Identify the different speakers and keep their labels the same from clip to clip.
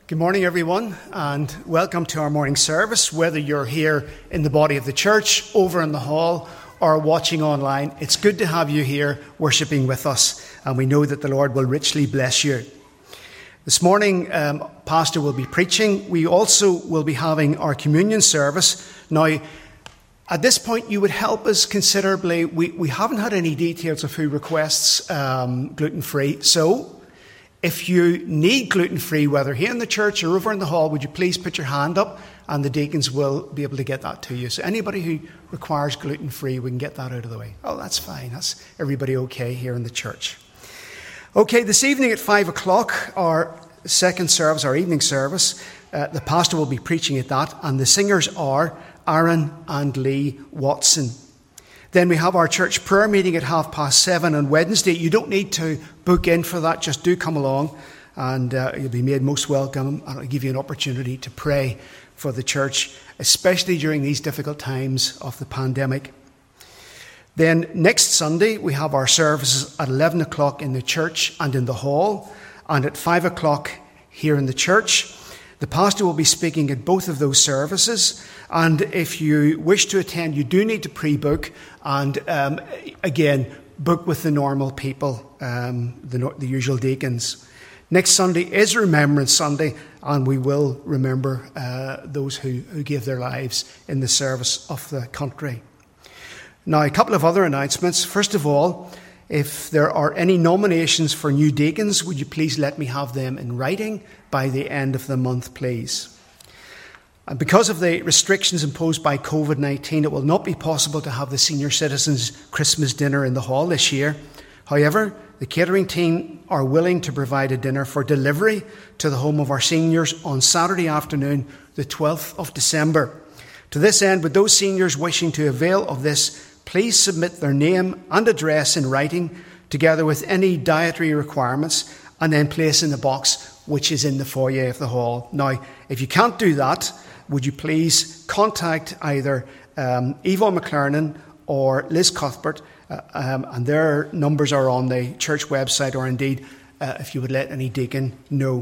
Speaker 1: Good morning, everyone, and welcome to our morning service. Whether you're here in the body of the church, over in the hall, or watching online, it's good to have you here worshipping with us, and we know that the Lord will richly bless you. This morning, Pastor will be preaching. We also will be having our communion service. Now, at this point, you would help us considerably. We haven't had any details of who requests gluten-free, so if you need gluten-free, whether here in the church or over in the hall, would you please put your hand up and the deacons will be able to get that to you. So anybody who requires gluten-free, we can get that out of the way. Oh, that's fine. That's everybody okay here in the church. Okay, this evening at 5 o'clock, our second service, our evening service, the pastor will be preaching at that, and the singers are Aaron and Lee Watson. Then we have our church prayer meeting at 7:30 on Wednesday. You don't need to book in for that. Just do come along and you'll be made most welcome. And I'll give you an opportunity to pray for the church, especially during these difficult times of the pandemic. Then next Sunday, we have our services at 11 o'clock in the church and in the hall, and at 5 o'clock here in the church. The pastor will be speaking at both of those services, and if you wish to attend, you do need to pre-book, and again, book with the normal people, the usual deacons. Next Sunday is Remembrance Sunday, and we will remember those who gave their lives in the service of the country. Now, a couple of other announcements. First of all, if there are any nominations for new deacons, would you please let me have them in writing by the end of the month, please? And because of the restrictions imposed by COVID-19, it will not be possible to have the senior citizens' Christmas dinner in the hall this year. However, the catering team are willing to provide a dinner for delivery to the home of our seniors on Saturday afternoon, the 12th of December. To this end, would those seniors wishing to avail of this please submit their name and address in writing, together with any dietary requirements, and then place in the box which is in the foyer of the hall. Now, if you can't do that, would you please contact either Yvonne McLernan or Liz Cuthbert, and their numbers are on the church website, or indeed, if you would let any deacon know.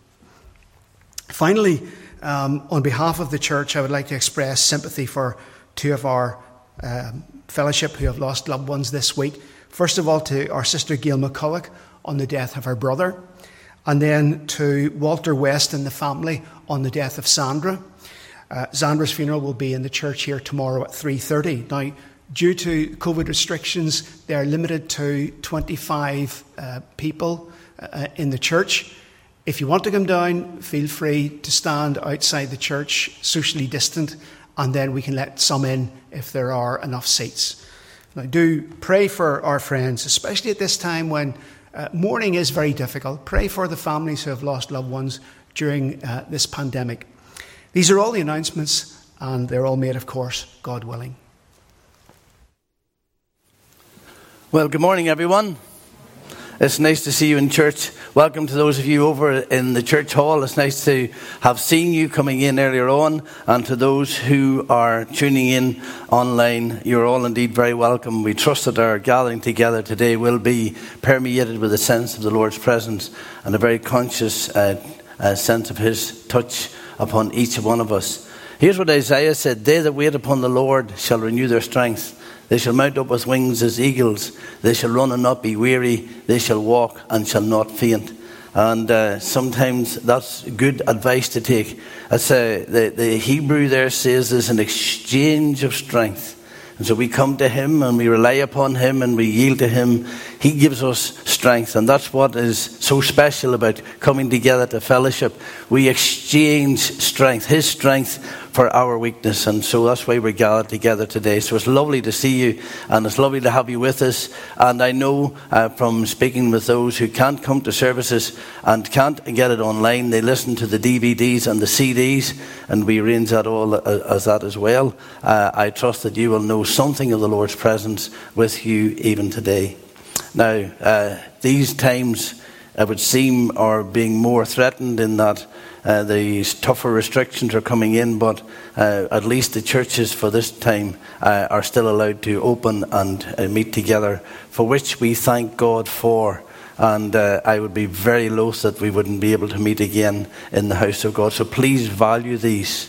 Speaker 1: Finally, on behalf of the church, I would like to express sympathy for two of our fellowship who have lost loved ones this week. First of all, to our sister Gail McCulloch on the death of her brother, and then to Walter West and the family on the death of Sandra. Sandra's funeral will be in the church here tomorrow at 3:30. Now, due to COVID restrictions, they are limited to 25 people in the church. If you want to come down, feel free to stand outside the church, socially distant, and then we can let some in if there are enough seats. Now, do pray for our friends, especially at this time when mourning is very difficult. Pray for the families who have lost loved ones during this pandemic. These are all the announcements, and they're all made, of course, God willing.
Speaker 2: Well, good morning, everyone. It's nice to see you in church. Welcome to those of you over in the church hall. It's nice to have seen you coming in earlier on. And to those who are tuning in online, you're all indeed very welcome. We trust that our gathering together today will be permeated with a sense of the Lord's presence and a very conscious sense of His touch upon each one of us. Here's what Isaiah said: "They that wait upon the Lord shall renew their strength. They shall mount up with wings as eagles. They shall run and not be weary. They shall walk and shall not faint." And sometimes that's good advice to take. The Hebrew there says there's an exchange of strength. And so we come to Him and we rely upon Him and we yield to Him. He gives us strength. And that's what is so special about coming together to fellowship. We exchange strength, His strength for our weakness. And so that's why we're gathered together today. So it's lovely to see you, and it's lovely to have you with us. And I know from speaking with those who can't come to services and can't get it online, they listen to the DVDs and the CDs, and we arrange that all as that as well. I trust that you will know something of the Lord's presence with you even today. Now, these times, it would seem, are being more threatened in that these tougher restrictions are coming in, but at least the churches for this time are still allowed to open and meet together, for which we thank God for. And I would be very loath that we wouldn't be able to meet again in the house of God. So please value these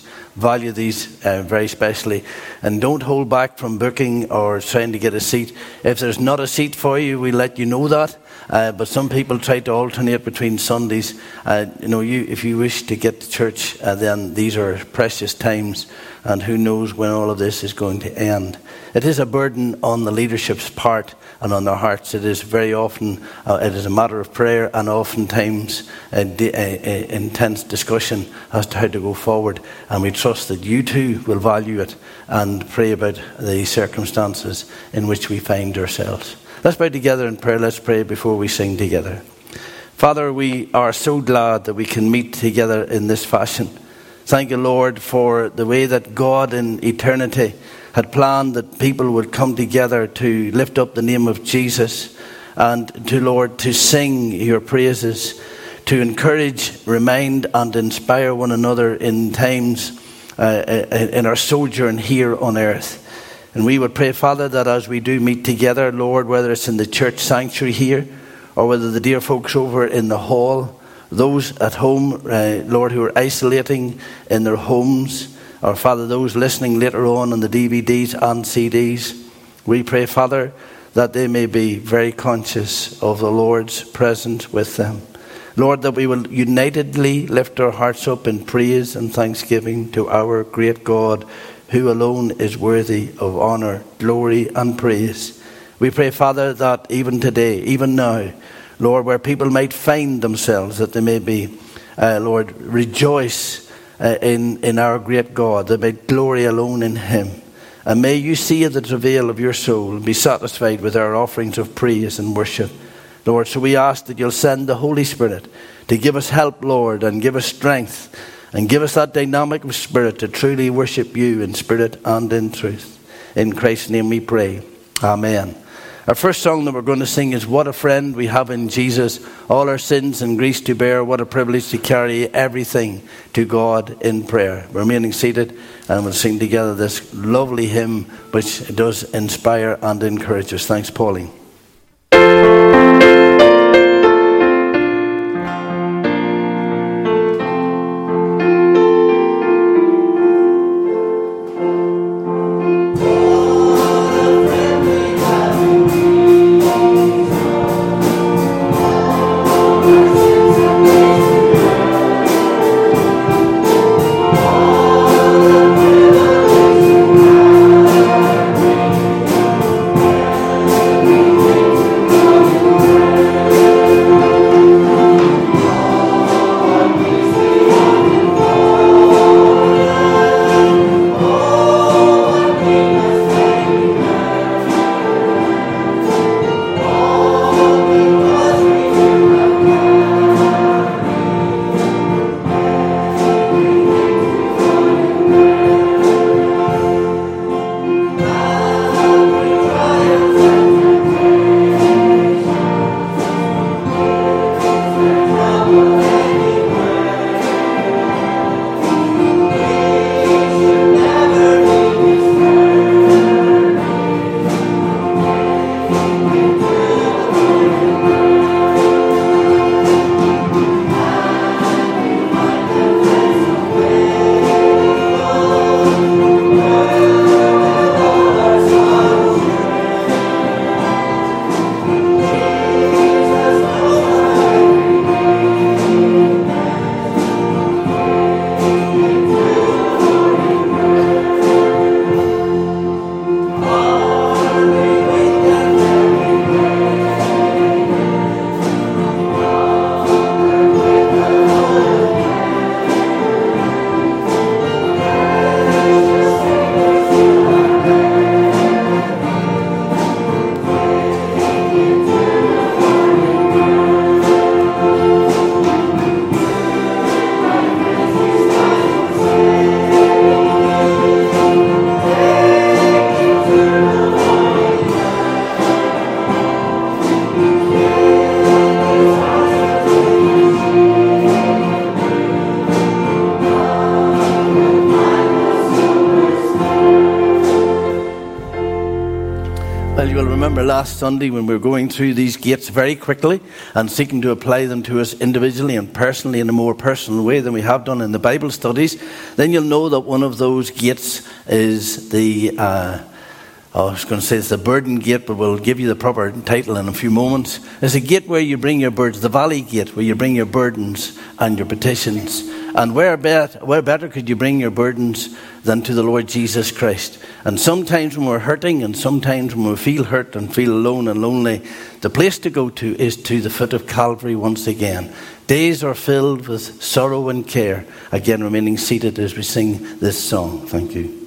Speaker 2: very specially, and don't hold back from booking or trying to get a seat. If there's not a seat for you, we let you know that. But some people try to alternate between Sundays. If you wish to get to church, then these are precious times, and who knows when all of this is going to end. It is a burden on the leadership's part and on their hearts. It is very often, it is a matter of prayer and oftentimes intense discussion as to how to go forward. And we trust that you too will value it and pray about the circumstances in which we find ourselves. Let's bow together in prayer. Let's pray before we sing together. Father, we are so glad that we can meet together in this fashion. Thank you, Lord, for the way that God in eternity had planned that people would come together to lift up the name of Jesus and to, Lord, to sing your praises, to encourage, remind and inspire one another in times in our sojourn here on earth. And we would pray, Father, that as we do meet together, Lord, whether it's in the church sanctuary here or whether the dear folks over in the hall, those at home, Lord, who are isolating in their homes, or Father, those listening later on the DVDs and CDs, we pray, Father, that they may be very conscious of the Lord's presence with them. Lord, that we will unitedly lift our hearts up in praise and thanksgiving to our great God, who alone is worthy of honour, glory and praise. We pray, Father, that even today, even now, Lord, where people might find themselves, that they may be, Lord, rejoice in our great God, that may glory alone in him. And may you see the travail of your soul and be satisfied with our offerings of praise and worship. Lord, so we ask that you'll send the Holy Spirit to give us help, Lord, and give us strength, and give us that dynamic of spirit to truly worship you in spirit and in truth. In Christ's name we pray. Amen. Our first song that we're going to sing is What a Friend We Have in Jesus. All our sins and griefs to bear. What a privilege to carry everything to God in prayer. We're remaining seated and we'll sing together this lovely hymn which does inspire and encourage us. Thanks, Pauline.
Speaker 3: We
Speaker 2: last Sunday when we were going through these gates very quickly and seeking to apply them to us individually and personally in a more personal way than we have done in the Bible studies, then you'll know that one of those gates is the I was going to say it's the burden gate, but we'll give you the proper title in a few moments. It's a gate where you bring your burdens, the valley gate, where you bring your burdens and your petitions. And where better could you bring your burdens than to the Lord Jesus Christ? And sometimes when we're hurting, and sometimes when we feel hurt and feel alone and lonely, the place to go to is to the foot of Calvary once again. Days are filled with sorrow and care. Again, remaining seated as we sing this song. Thank you.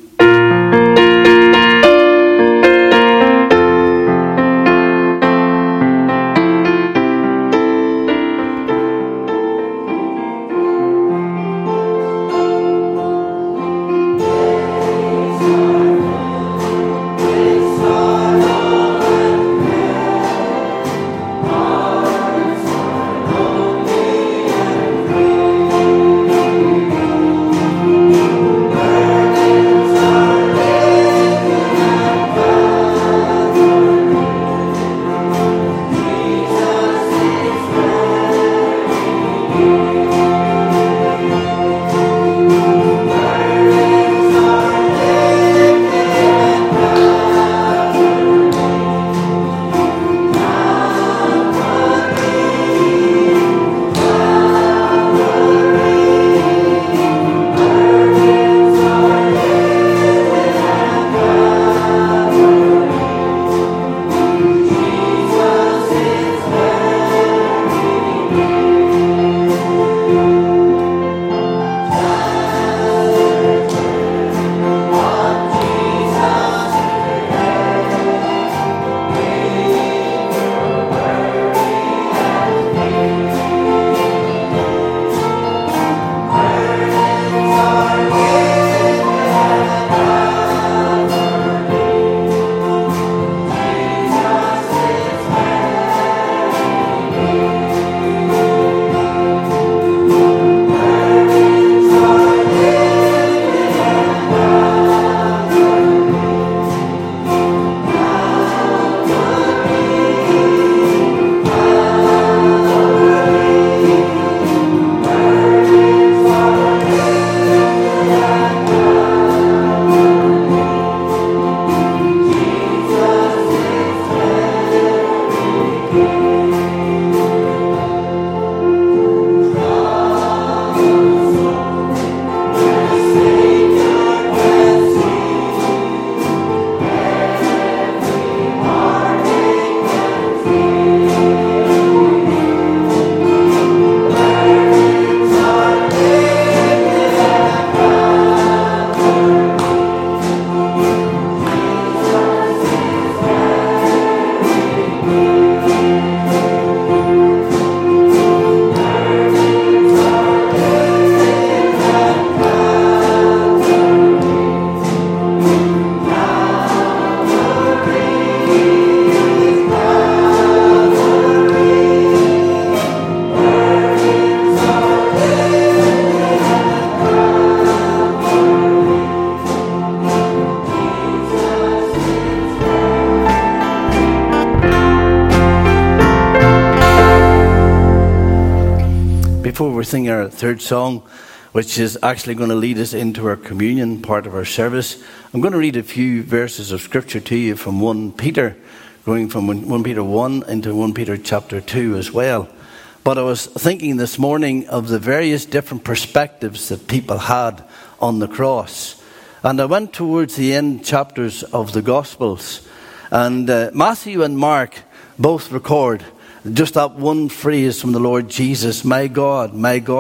Speaker 2: Before we sing our third song, which is actually going to lead us into our communion part of our service, I'm going to read a few verses of Scripture to you from 1 Peter, going from 1 Peter 1 into 1 Peter chapter 2 as well. But I was thinking this morning of the various different perspectives that people had on the cross. And I went towards the end chapters of the Gospels. And Matthew and Mark both record just that one phrase from the Lord Jesus, my God,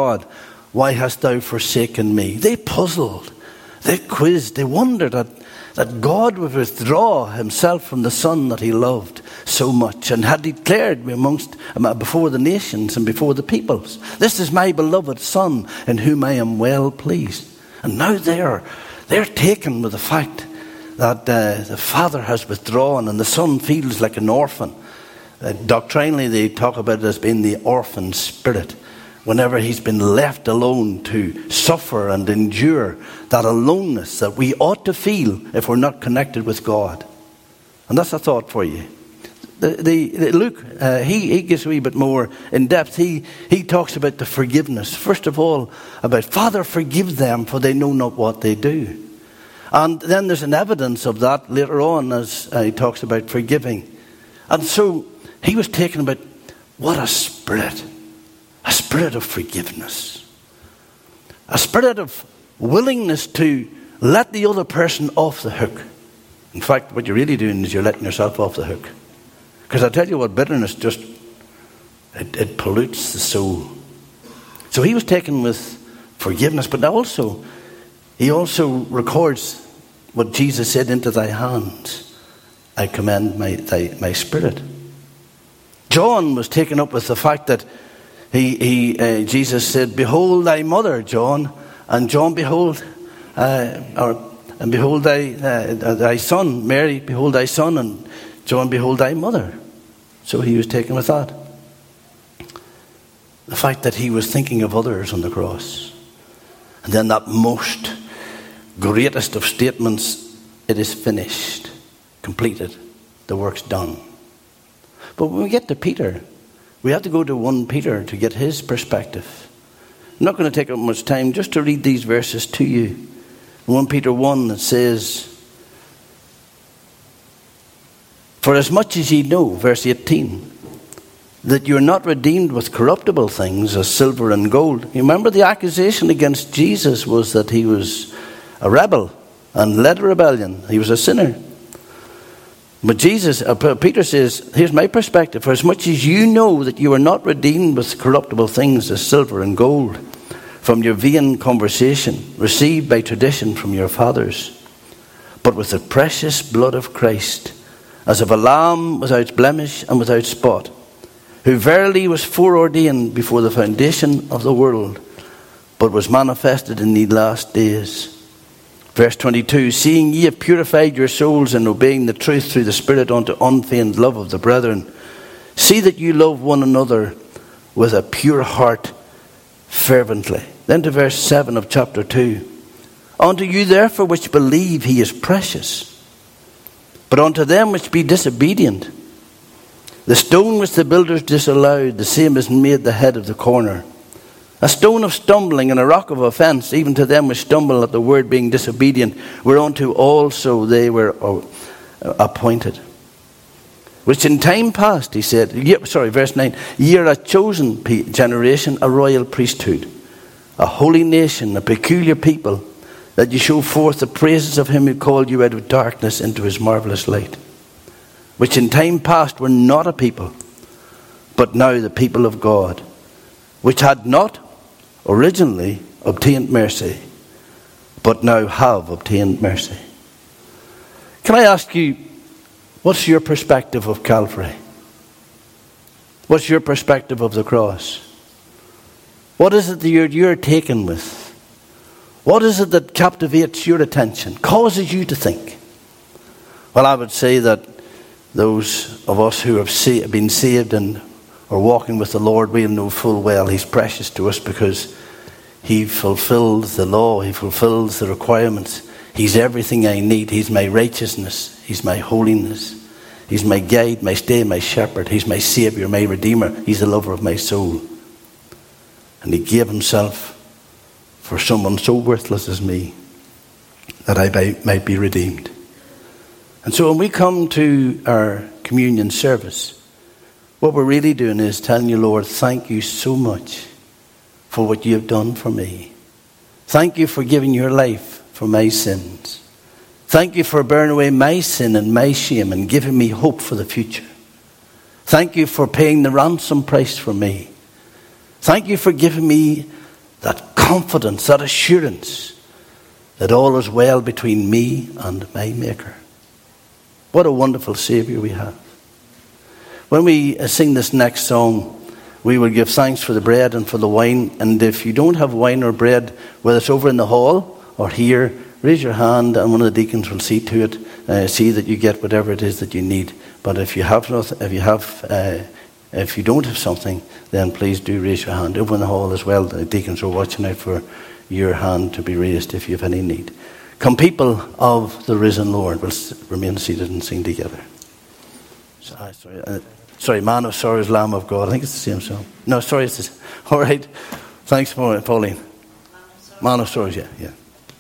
Speaker 2: why hast thou forsaken me? They puzzled, they quizzed, they wondered that God would withdraw himself from the Son that he loved so much and had declared before the nations and before the peoples, this is my beloved Son in whom I am well pleased. And now they're taken with the fact that the Father has withdrawn and the Son feels like an orphan. Doctrinally, they talk about it as being the orphan spirit. Whenever he's been left alone to suffer and endure that aloneness that we ought to feel if we're not connected with God. And that's a thought for you. Luke, he gets a wee bit more in depth. He talks about the forgiveness. First of all, about, Father, forgive them, for they know not what they do. And then there's an evidence of that later on as he talks about forgiving. And so he was taken about, what a spirit of forgiveness. A spirit of willingness to let the other person off the hook. In fact, what you're really doing is you're letting yourself off the hook. Because I tell you what, bitterness just, it pollutes the soul. So he was taken with forgiveness, but also, he also records what Jesus said, into thy hands I commend my spirit. John was taken up with the fact that Jesus said, behold thy mother, John, and John, behold, and behold thy son, Mary, behold thy son, and John, behold thy mother. So he was taken with that. The fact that he was thinking of others on the cross. And then that most greatest of statements, it is finished, completed, the work's done. But when we get to Peter, we have to go to 1 Peter to get his perspective. I'm not going to take up much time just to read these verses to you. 1 Peter 1, it says, for as much as ye know, verse 18, that you're not redeemed with corruptible things as silver and gold. You remember the accusation against Jesus was that he was a rebel and led a rebellion. He was a sinner. But Peter says, here's my perspective. For as much as you know that you are not redeemed with corruptible things as silver and gold from your vain conversation received by tradition from your fathers, but with the precious blood of Christ, as of a lamb without blemish and without spot, who verily was foreordained before the foundation of the world, but was manifested in the last days. Verse 22, seeing ye have purified your souls in obeying the truth through the Spirit unto unfeigned love of the brethren, see that you love one another with a pure heart fervently. Then to verse 7 of chapter 2, unto you therefore which believe he is precious, but unto them which be disobedient, the stone which the builders disallowed, the same is made the head of the corner. A stone of stumbling and a rock of offence, even to them which stumble at the word being disobedient, whereunto also they were appointed. Which in time past, he said, verse 9, ye are a chosen generation, a royal priesthood, a holy nation, a peculiar people, that you show forth the praises of him who called you out of darkness into his marvellous light. Which in time past were not a people, but now the people of God, which had not originally obtained mercy, but now have obtained mercy. Can I ask you, what's your perspective of Calvary? What's your perspective of the cross? What is it that you're taken with? What is it that captivates your attention, causes you to think? Well, I would say that those of us who have been saved and are walking with the Lord, we'll know full well he's precious to us because he fulfills the law, he fulfills the requirements. He's everything I need. He's my righteousness, he's my holiness, he's my guide, my stay, my shepherd, he's my saviour, my redeemer, he's the lover of my soul. And he gave himself for someone so worthless as me, that I might be redeemed. And so when we come to our communion service, what we're really doing is telling you, Lord, thank you so much for what you have done for me. Thank you for giving your life for my sins. Thank you for bearing away my sin and my shame and giving me hope for the future. Thank you for paying the ransom price for me. Thank you for giving me that confidence, that assurance that all is well between me and my Maker. What a wonderful Saviour we have. When we sing this next song, we will give thanks for the bread and for the wine. And if you don't have wine or bread, whether it's over in the hall or here, raise your hand and one of the deacons will see to it, see that you get whatever it is that you need. But if you have nothing, if you don't have something, then please do raise your hand. Over in the hall as well, the deacons are watching out for your hand to be raised if you have any need. Come, people of the risen Lord, we'll remain seated and sing together. Sorry, Man of Sorrows, Lamb of God. I think it's the same song. No, sorry, it's this. All right. Thanks, Pauline. Man of Sorrows, yeah.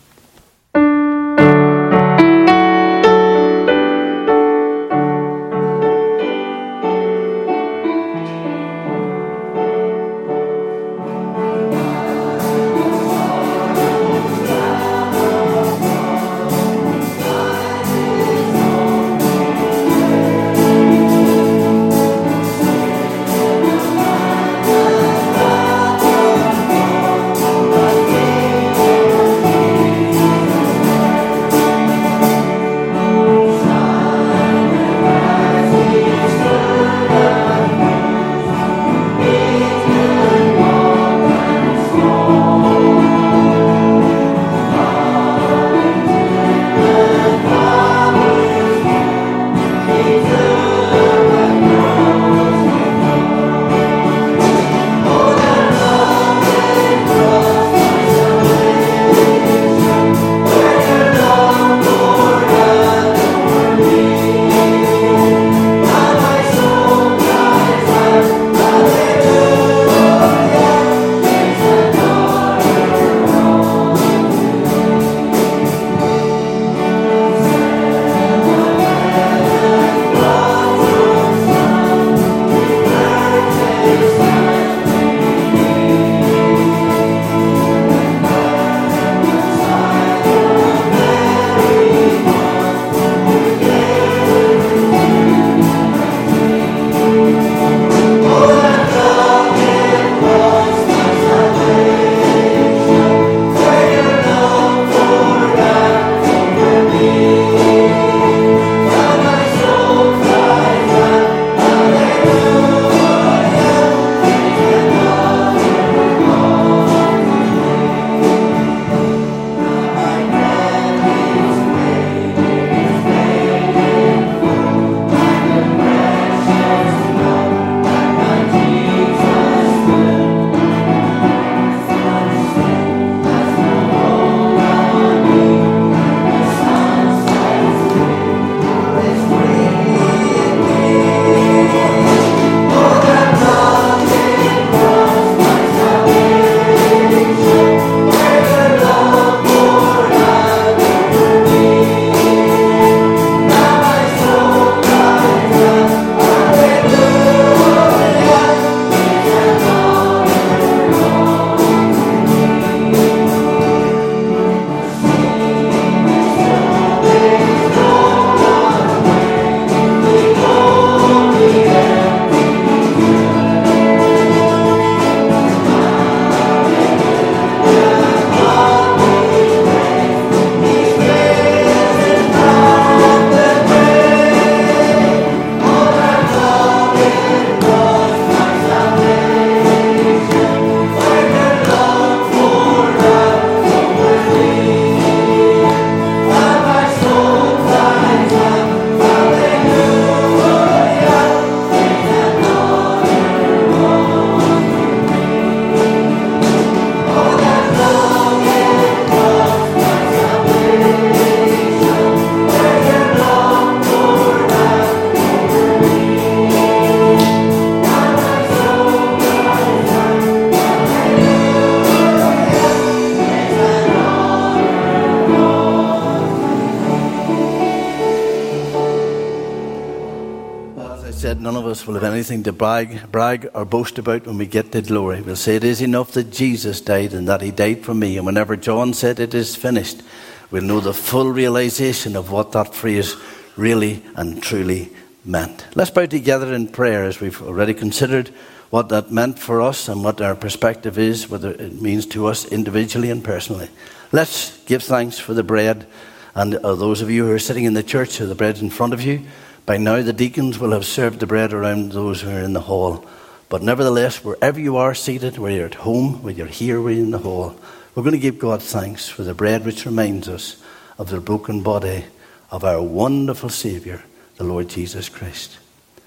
Speaker 2: said none of us will have anything to brag or boast about when we get to glory. We'll say it is enough that Jesus died and that he died for me. And whenever John said it is finished, we'll know the full realization of what that phrase really and truly meant. Let's bow together in prayer as we've already considered what that meant for us and what our perspective is, what it means to us individually and personally. Let's give thanks for the bread. And those of you who are sitting in the church, the bread's in front of you. By now the deacons will have served the bread around those who are in the hall. But nevertheless, wherever you are seated, whether you're at home, whether you're here, whether you're in the hall, we're going to give God thanks for the bread which reminds us of the broken body of our wonderful Saviour, the Lord Jesus Christ.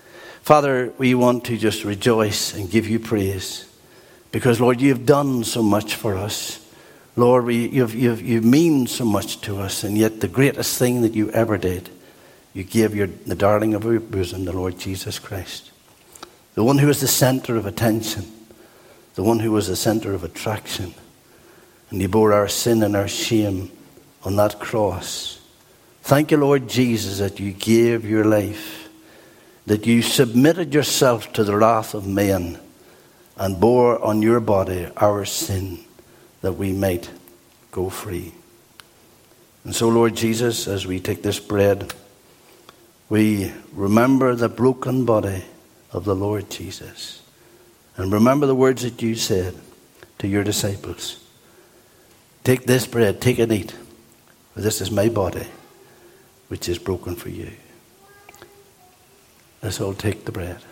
Speaker 2: Father, we want to just rejoice and give you praise because, Lord, you've done so much for us. Lord, you mean so much to us, and yet the greatest thing that you ever did you gave the darling of your bosom, the Lord Jesus Christ. The one who was the center of attention, the one who was the center of attraction. And you bore our sin and our shame on that cross. Thank you, Lord Jesus, that you gave your life, that you submitted yourself to the wrath of men and bore on your body our sin, that we might go free. And so, Lord Jesus, as we take this bread, we remember the broken body of the Lord Jesus. And remember the words that you said to your disciples. Take this bread, take and eat, for this is my body, which is broken for you. Let's all take the bread.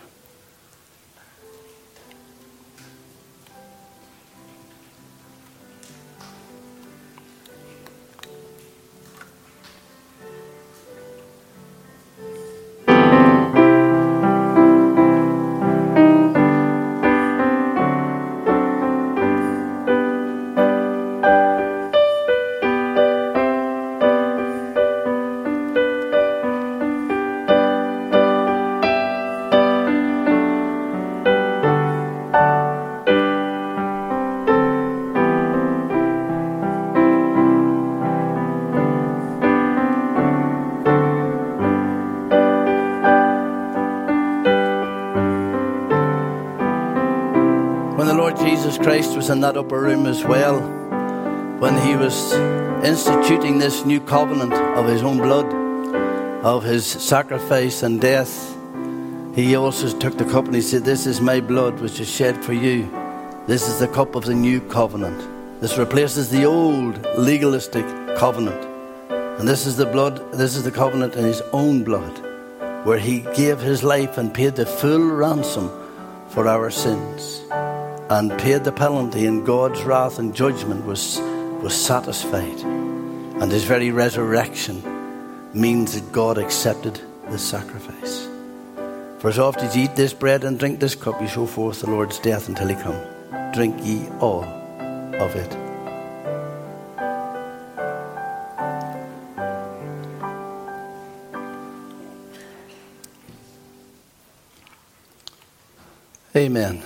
Speaker 2: Christ was in that upper room as well when he was instituting this new covenant of his own blood, of his sacrifice and death. He also took the cup and he said, this is my blood which is shed for you. This is the cup of the new covenant. This replaces the old legalistic covenant. And this is the blood, this is the covenant in his own blood, where he gave his life and paid the full ransom for our sins, and paid the penalty, and God's wrath and judgment was satisfied. And his very resurrection means that God accepted the sacrifice. For as oft as ye eat this bread and drink this cup, ye show forth the Lord's death until he come. Drink ye all of it. Amen.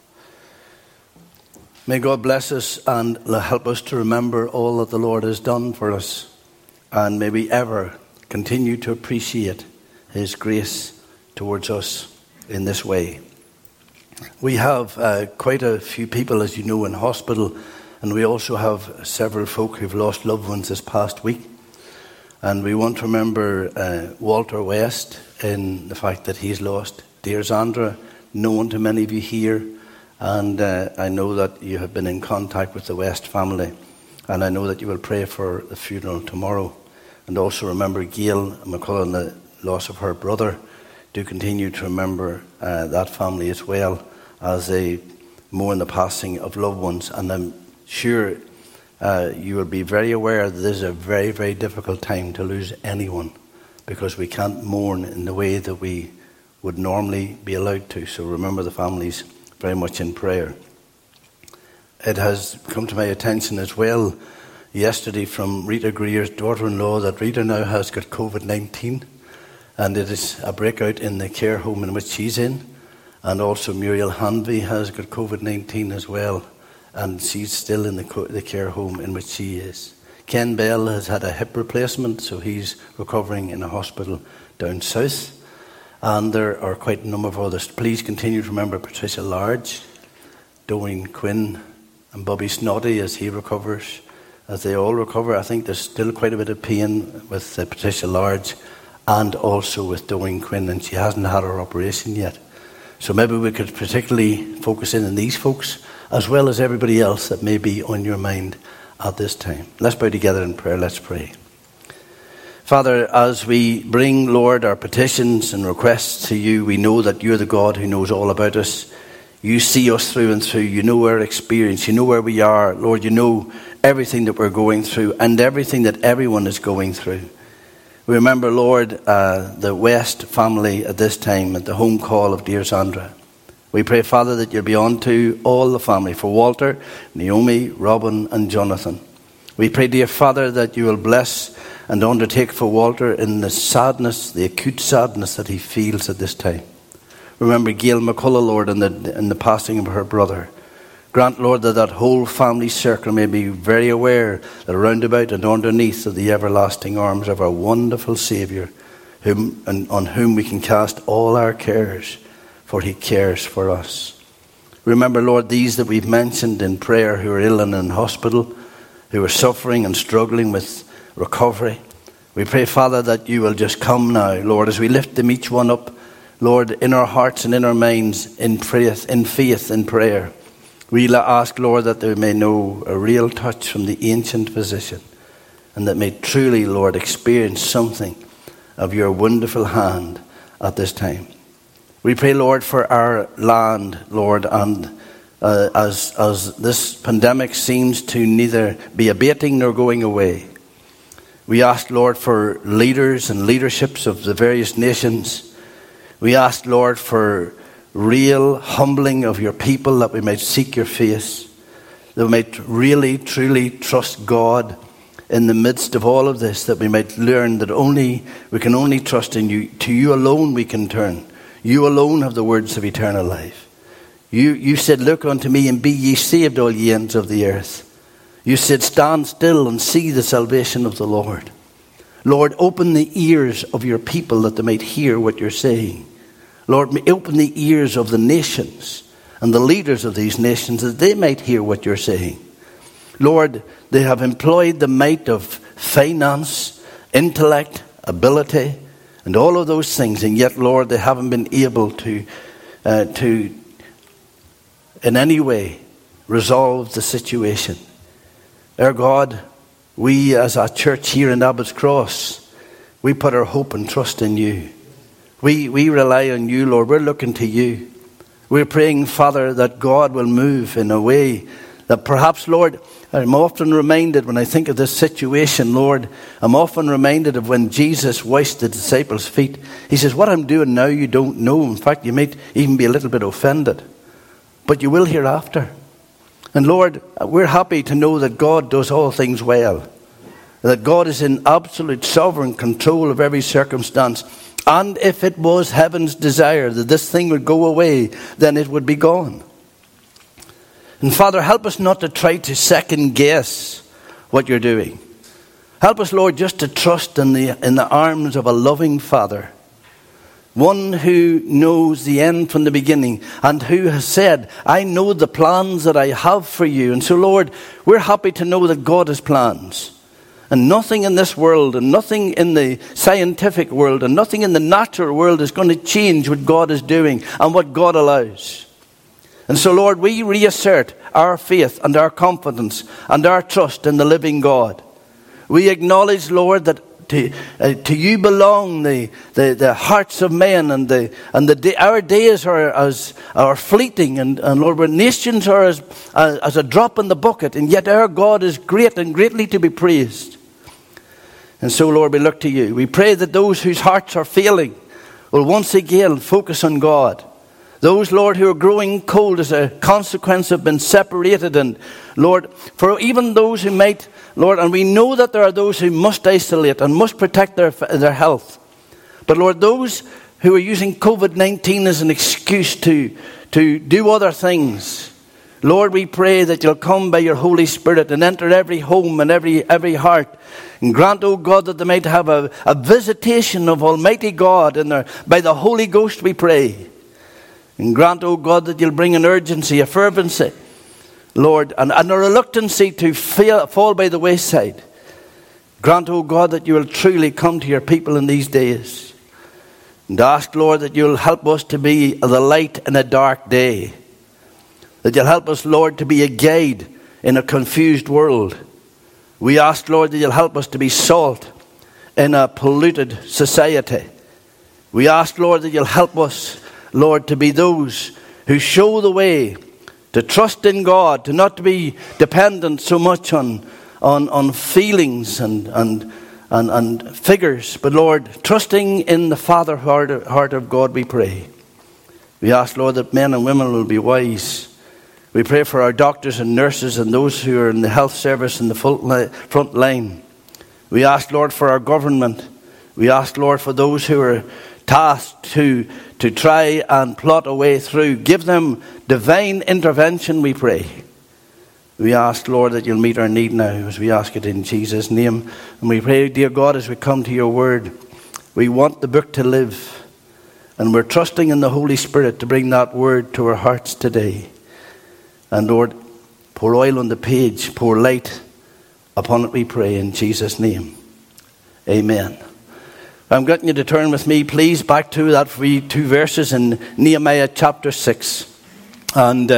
Speaker 2: May God bless us and help us to remember all that the Lord has done for us. And may we ever continue to appreciate his grace towards us in this way. We have quite a few people, as you know, in hospital. And we also have several folk who've lost loved ones this past week. And we want to remember Walter West in the fact that he's lost dear Zandra, known to many of you here. And I know that you have been in contact with the West family. And I know that you will pray for the funeral tomorrow. And also remember Gail McCullough and the loss of her brother. Do continue to remember that family as well as they mourn the passing of loved ones. And I'm sure you will be very aware that this is a very, very difficult time to lose anyone, because we can't mourn in the way that we would normally be allowed to. So remember the families very much in prayer. It has come to my attention as well yesterday from Rita Greer's daughter-in-law that Rita now has got COVID-19, and it is a breakout in the care home in which she's in. And also Muriel Hanvey has got COVID-19 as well, and she's still in the care home in which she is. Ken Bell has had a hip replacement, so he's recovering in a hospital down south. And there are quite a number of others. Please continue to remember Patricia Large, Doreen Quinn, and Bobby Snoddy as he recovers. As they all recover, I think there's still quite a bit of pain with Patricia Large and also with Doreen Quinn, and she hasn't had her operation yet. So maybe we could particularly focus in on these folks, as well as everybody else that may be on your mind at this time. Let's bow together in prayer. Let's pray. Father, as we bring, Lord, our petitions and requests to you, we know that you're the God who knows all about us. You see us through and through. You know our experience. You know where we are. Lord, you know everything that we're going through and everything that everyone is going through. We remember, Lord, the West family at this time at the home call of dear Sandra. We pray, Father, that you'll be on to all the family, for Walter, Naomi, Robin and Jonathan. We pray, dear Father, that you will bless and undertake for Walter in the sadness, the acute sadness that he feels at this time. Remember Gail McCullough, Lord, in the passing of her brother. Grant, Lord, that whole family circle may be very aware that round about and underneath of the everlasting arms of our wonderful Saviour, on whom we can cast all our cares, for he cares for us. Remember, Lord, these that we've mentioned in prayer who are ill and in hospital, who are suffering and struggling with recovery. We pray, Father, that you will just come now, Lord, as we lift them each one up, Lord, in our hearts and in our minds, in faith, in prayer. We ask, Lord, that they may know a real touch from the ancient physician, and that may truly, Lord, experience something of your wonderful hand at this time. We pray, Lord, for our land, Lord, and as this pandemic seems to neither be abating nor going away, we ask, Lord, for leaders and leaderships of the various nations. We ask, Lord, for real humbling of your people, that we might seek your face, that we might really, truly trust God in the midst of all of this, that we might learn that we can only trust in you. To you alone we can turn. You alone have the words of eternal life. You said, look unto me and be ye saved, all ye ends of the earth. You said, stand still and see the salvation of the Lord. Lord, open the ears of your people that they might hear what you're saying. Lord, open the ears of the nations and the leaders of these nations that they might hear what you're saying. Lord, they have employed the might of finance, intellect, ability, and all of those things, and yet, Lord, they haven't been able to in any way resolve the situation. Our God, we as a church here in Abbott's Cross, we put our hope and trust in you. We rely on you, Lord. We're looking to you. We're praying, Father, that God will move in a way that perhaps, Lord, I'm often reminded when I think of this situation, Lord, I'm often reminded of when Jesus washed the disciples' feet. He says, what I'm doing now you don't know. In fact, you might even be a little bit offended. But you will hereafter. And Lord, we're happy to know that God does all things well. That God is in absolute sovereign control of every circumstance. And if it was heaven's desire that this thing would go away, then it would be gone. And Father, help us not to try to second guess what you're doing. Help us, Lord, just to trust in the arms of a loving Father. One who knows the end from the beginning and who has said, I know the plans that I have for you. And so, Lord, we're happy to know that God has plans. And nothing in this world and nothing in the scientific world and nothing in the natural world is going to change what God is doing and what God allows. And so, Lord, we reassert our faith and our confidence and our trust in the living God. We acknowledge, Lord, that to you belong the hearts of men and our days are fleeting and Lord, our nations are as a drop in the bucket, and yet our God is great and greatly to be praised. And so, Lord, we look to you. We pray that those whose hearts are failing will once again focus on God. Those, Lord, who are growing cold as a consequence of being separated. And, Lord, for even those who might, Lord, and we know that there are those who must isolate and must protect their health. But, Lord, those who are using COVID-19 as an excuse to do other things, Lord, we pray that you'll come by your Holy Spirit and enter every home and every heart. And grant, O God, that they might have a visitation of Almighty God by the Holy Ghost, we pray. And grant, O God, that you'll bring an urgency, a fervency, Lord, and a reluctancy to fall by the wayside. Grant, O God, that you will truly come to your people in these days. And ask, Lord, that you'll help us to be the light in a dark day. That you'll help us, Lord, to be a guide in a confused world. We ask, Lord, that you'll help us to be salt in a polluted society. We ask, Lord, that you'll help us, Lord, to be those who show the way, to trust in God, to not be dependent so much on feelings and figures, but Lord, trusting in the Father heart of God, we pray. We ask, Lord, that men and women will be wise. We pray for our doctors and nurses and those who are in the health service in the front line. We ask, Lord, for our government. We ask, Lord, for those who are tasked to try and plot a way through. Give them divine intervention, we pray. We ask, Lord, that you'll meet our need now as we ask it in Jesus' name. And we pray, dear God, as we come to your word, we want the book to live. And we're trusting in the Holy Spirit to bring that word to our hearts today. And Lord, pour oil on the page, pour light upon it, we pray, in Jesus' name. Amen. I'm getting you to turn with me, please, back to that two verses in Nehemiah chapter 6. And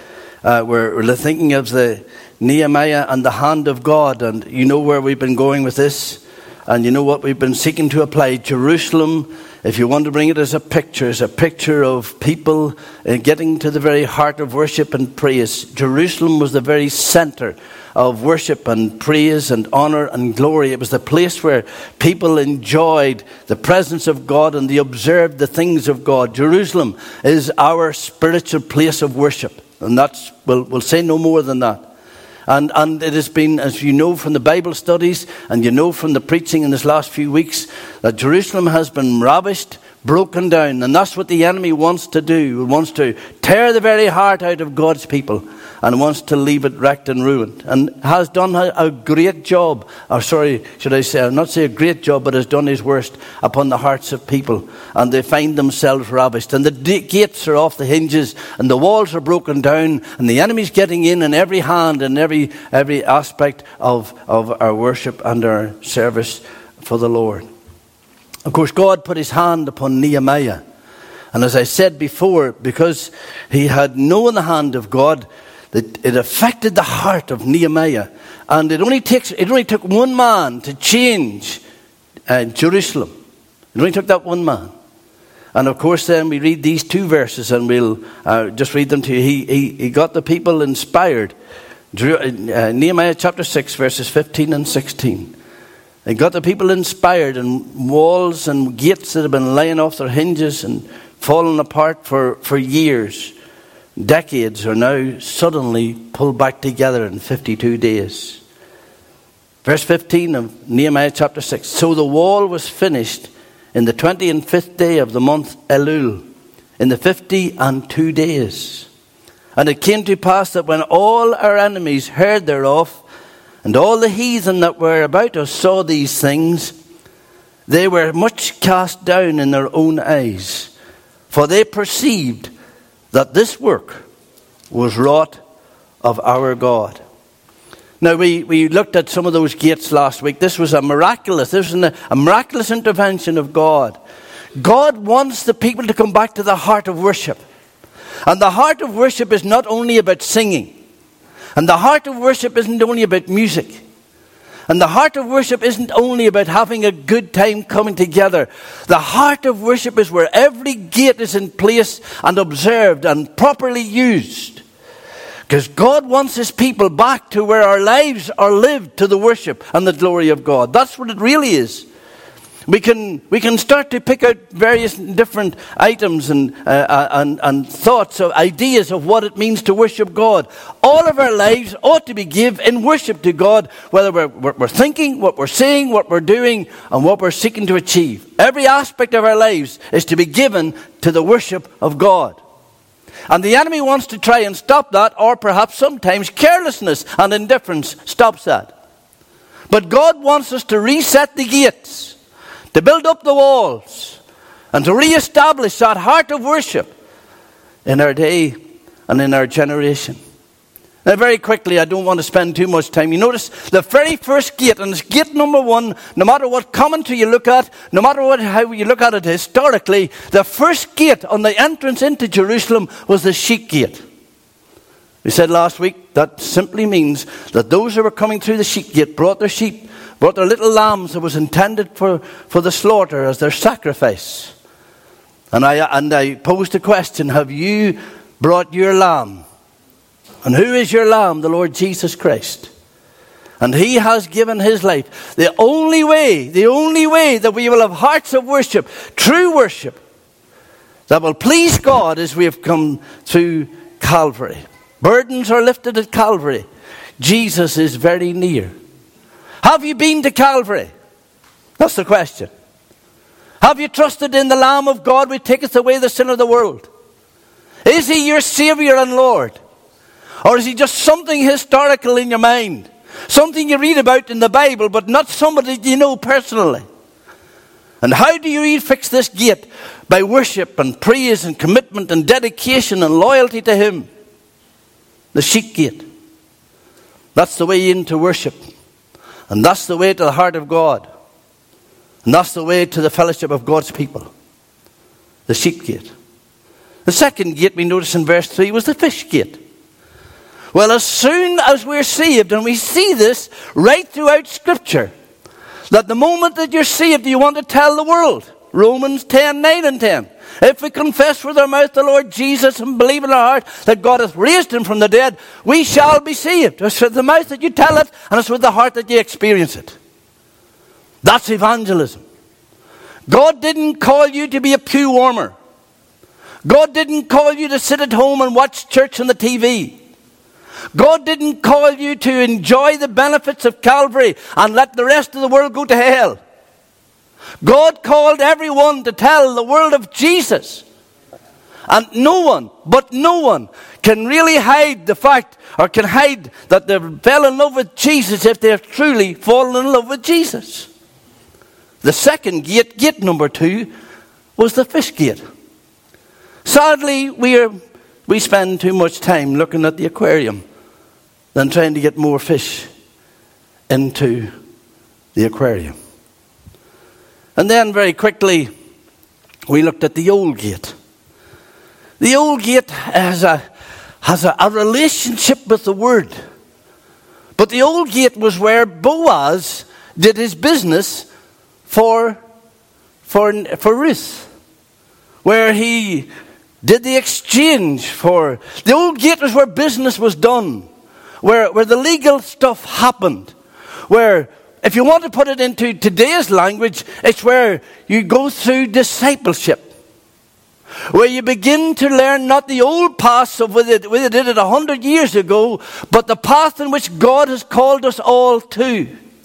Speaker 2: we're thinking of the Nehemiah and the hand of God. And you know where we've been going with this. And you know what we've been seeking to apply. Jerusalem, if you want to bring it as a picture of people getting to the very heart of worship and praise. Jerusalem was the very center of worship and praise and honor and glory. It was the place where people enjoyed the presence of God and they observed the things of God. Jerusalem is our spiritual place of worship. And we'll say no more than that. And it has been, as you know from the Bible studies, and you know from the preaching in this last few weeks, that Jerusalem has been ravished, broken down. And that's what the enemy wants to do. He wants to tear the very heart out of God's people and wants to leave it wrecked and ruined. And has done a great job, or sorry, should I say, I'll not say a great job, but has done his worst upon the hearts of people. And they find themselves ravished. And the gates are off the hinges, and the walls are broken down, and the enemy's getting in every hand and every aspect of our worship and our service for the Lord. Of course, God put his hand upon Nehemiah. And as I said before, because he had known the hand of God, that it affected the heart of Nehemiah. And it only took one man to change Jerusalem. It only took that one man. And of course then we read these two verses, and we'll just read them to you. He got the people inspired. Nehemiah chapter 6 verses 15 and 16. He got the people inspired, and walls and gates that have been lying off their hinges and fallen apart for years, decades, are now suddenly pulled back together in 52 days. Verse 15 of Nehemiah chapter 6. So the wall was finished in the 25th day of the month Elul, in the 52 days. And it came to pass that when all our enemies heard thereof, and all the heathen that were about us saw these things, they were much cast down in their own eyes, for they perceived that this work was wrought of our God. Now we looked at some of those gates last week. This was a miraculous intervention of God. God wants the people to come back to the heart of worship. And the heart of worship is not only about singing. And the heart of worship isn't only about music. And the heart of worship isn't only about having a good time coming together. The heart of worship is where every gate is in place and observed and properly used. Because God wants his people back to where our lives are lived to the worship and the glory of God. That's what it really is. We can start to pick out various different items and thoughts or ideas of what it means to worship God. All of our lives ought to be given in worship to God, whether we're thinking, what we're saying, what we're doing, and what we're seeking to achieve. Every aspect of our lives is to be given to the worship of God. And the enemy wants to try and stop that, or perhaps sometimes carelessness and indifference stops that. But God wants us to reset the gates, to build up the walls, and to reestablish that heart of worship in our day and in our generation. Now, very quickly, I don't want to spend too much time. You notice the very first gate, and it's gate number 1, no matter what commentary you look at, no matter how you look at it historically, the first gate on the entrance into Jerusalem was the sheep gate. We said last week that simply means that those who were coming through the sheep gate brought their sheep, brought their little lambs that was intended for the slaughter as their sacrifice. And I posed a question, have you brought your lamb? And who is your lamb? The Lord Jesus Christ. And he has given his life. The only way that we will have hearts of worship, true worship, that will please God, is we have come through Calvary. Burdens are lifted at Calvary. Jesus is very near. Have you been to Calvary? That's the question. Have you trusted in the Lamb of God which taketh away the sin of the world? Is he your Savior and Lord? Or is he just something historical in your mind? Something you read about in the Bible, but not somebody you know personally? And how do you fix this gate? By worship and praise and commitment and dedication and loyalty to him. The sheep gate. That's the way into worship. And that's the way to the heart of God. And that's the way to the fellowship of God's people. The sheep gate. The second gate we notice in verse 3 was the fish gate. Well, as soon as we're saved, and we see this right throughout Scripture, that the moment that you're saved, you want to tell the world. Romans 10, 9 and 10. If we confess with our mouth the Lord Jesus and believe in our heart that God hath raised him from the dead, we shall be saved. It's with the mouth that you tell it, and it's with the heart that you experience it. That's evangelism. God didn't call you to be a pew warmer. God didn't call you to sit at home and watch church on the TV. God didn't call you to enjoy the benefits of Calvary and let the rest of the world go to hell. God called everyone to tell the world of Jesus. And no one can really hide the fact, or can hide that they fell in love with Jesus if they've truly fallen in love with Jesus. The second gate, gate number 2, was the fish gate. Sadly, we spend too much time looking at the aquarium than trying to get more fish into the aquarium. And then very quickly, we looked at the old gate. The old gate has a relationship with the Word. But the old gate was where Boaz did his business for Ruth. Where he did the exchange for... The old gate was where business was done. Where the legal stuff happened. Where, if you want to put it into today's language, it's where you go through discipleship. Where you begin to learn not the old paths of where they did it 100 years ago, but the path in which God has called us all to.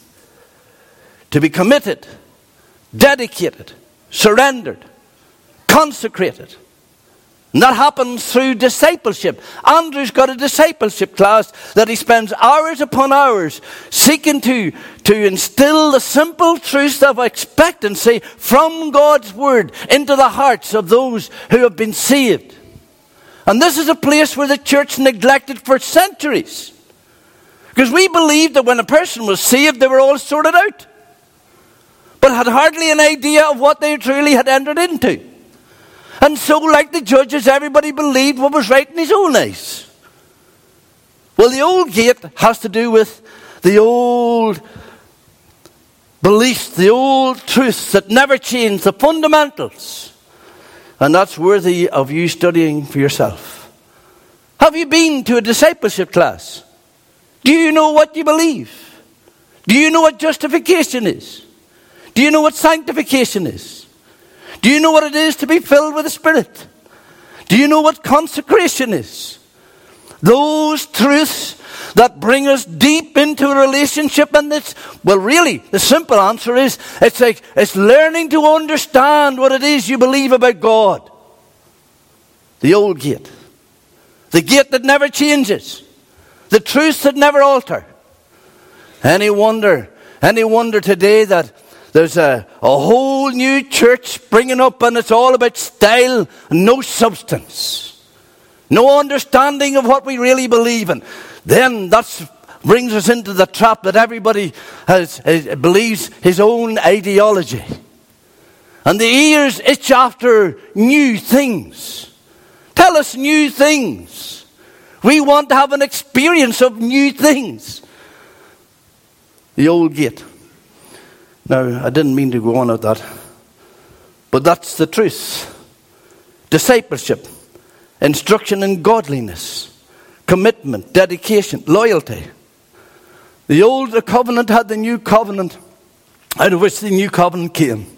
Speaker 2: To be committed, dedicated, surrendered, consecrated. And that happens through discipleship. Andrew's got a discipleship class that he spends hours upon hours seeking to instill the simple truths of expectancy from God's Word into the hearts of those who have been saved. And this is a place where the church neglected for centuries. Because we believed that when a person was saved, they were all sorted out. But had hardly an idea of what they truly had entered into. And so, like the judges, everybody believed what was right in his own eyes. Well, the old gate has to do with the old beliefs, the old truths that never change, the fundamentals. And that's worthy of you studying for yourself. Have you been to a discipleship class? Do you know what you believe? Do you know what justification is? Do you know what sanctification is? Do you know what it is to be filled with the Spirit? Do you know what consecration is? Those truths that bring us deep into a relationship, and really, the simple answer is, it's learning to understand what it is you believe about God. The old gate. The gate that never changes. The truths that never alter. Any wonder today that there's a whole new church springing up, and it's all about style and no substance. No understanding of what we really believe in. Then that brings us into the trap that everybody believes his own ideology. And the ears itch after new things. Tell us new things. We want to have an experience of new things. The old gate. Now, I didn't mean to go on at that. But that's the truth. Discipleship. Instruction in godliness. Commitment. Dedication. Loyalty. The old covenant had the new covenant, out of which the new covenant came.